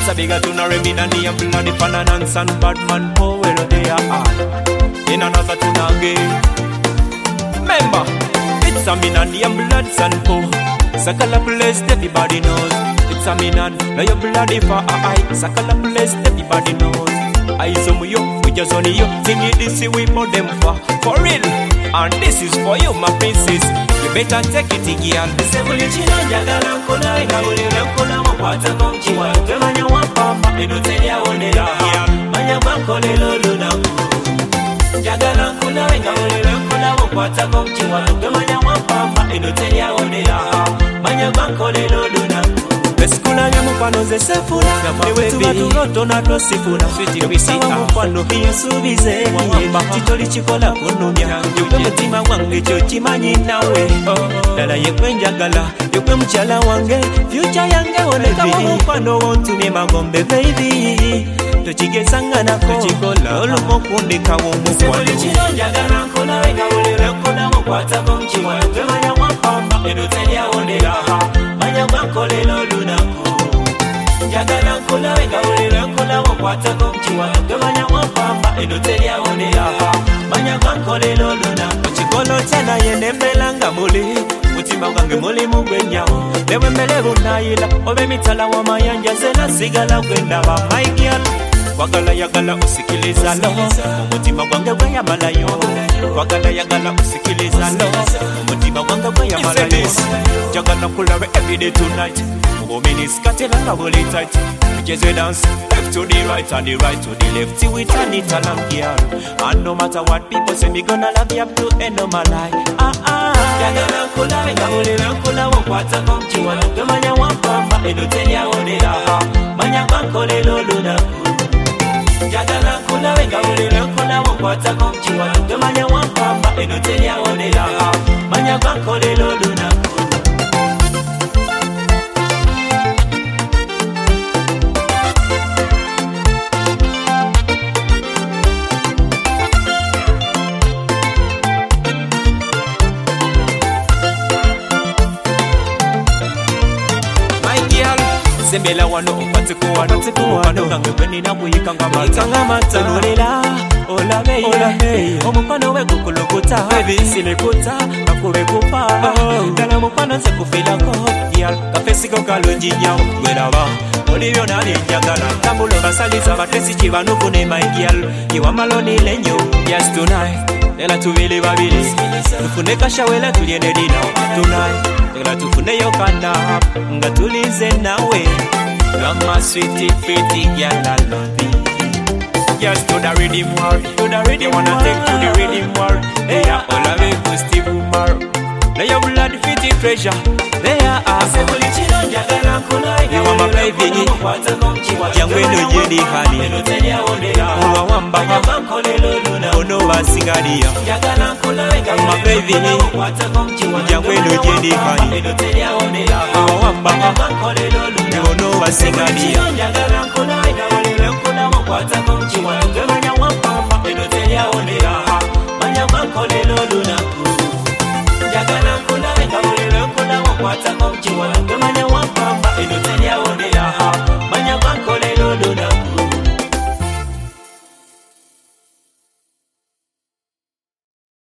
a bigger to no remain and the bloody fananans and bad man power they are all. In another tune again. Remember, it's a min and the bloods and po. Sakala place everybody knows. It's a min and now your bloody for I. Sakala place everybody knows. I some you, we just only you. Sing it this we put them for real. And this is for you, my princess. You better take it, girl. Se bulichino jagala nkona ina ulile nkona mwapata kumchiwa Kemanya wapamba inutelia onela Manya banko lelo lunaku Jagala nkona ina ulile nkona mwapata kumchiwa Kemanya wapamba inutelia onela Manya banko lelo lunaku Beskula ya mupano ze sefuna Ewe tuwa turoto na tosifuna Yobisawa mupano hiyo subize Titoli chikola kunumya Yukwe mutima wange chochimanyi nawe Dala yekwe njagala Yekwe mchala wange Future yange oneka wa mupano Wontumye magombe baby Tochigezanga nako Olumo kundika wa mupano Sebuli chino njagala nkona Weka ulile nkona Mukwata kumchiwa Kemanya wapamba inutelia onela Manya banko lelo lunaku Jagala nkula wenga ulile nkula wakwata kumchiwa Kemanya wapamba inutelia onela Manya banko lelo lunaku Chikolo chana yene mbelanga muli Mutima wange muli mugwenyawo Lewe mbele bunayila Obe mitala wa mayanja Zena sigala kwenda wa my girl Wagala yagala usikiliza lo Mutima wange weya malayo Wagala yagala usikiliza lo Mutima wange weya malayo Jagala kulawe everyday tonight Mugomini skatela na bully tight Because we dance left to the right and the right to the left Till we turn it along girl And no matter what people say me gonna love you up to end of my life Jagala nkula wenga ulile nkula wakwata kumchiwa Kemanya wapamba inutelia onela Manya banko lelo lunaku Jagala nkula wenga ulile nkula wakwata kumchiwa Kemanya wapamba inutelia onela Manya banko lelo lunaku Sembela wano upatiko wano Kange weni na kuyikanga mata Olela, olabeye Omupano we kukulukuta Silekuta, kakube kupa Dala mupano se kufilako Yal, kafesiko kalunji nyao Gwedaba, olivyo nani njagala Tambulo basaliza batesi chivanuku ne my girl Iwa maloni lenyo, yes tonight Nela tuvili babili Tufune kashawela tuliende dina Tonight Nela tufune yokanda Nga tulize nawe You're my sweetie, pretty girl, I love you. Yes, to the rhythm war. To the rhythm wanna take to the rhythm war. They are all away to Steve Umar. Now your blood fitting treasure. They are Sebuli chino jagala nkuna You are my baby. Jangweno jeni hani. Inutelia onela Uwa wamba Manya banko lelo lunaku Ono wa singadia Jagala nkula wenga My baby. Jangweno jeni hani. Inutelia onela Uwa wamba Manya banko lelo lunaku Ono wa singadia Jagala nkuna wenga ulile nkuna Mukwata kumchiwa Kemanya wapamba inutelia onela Manya banko lelo lunaku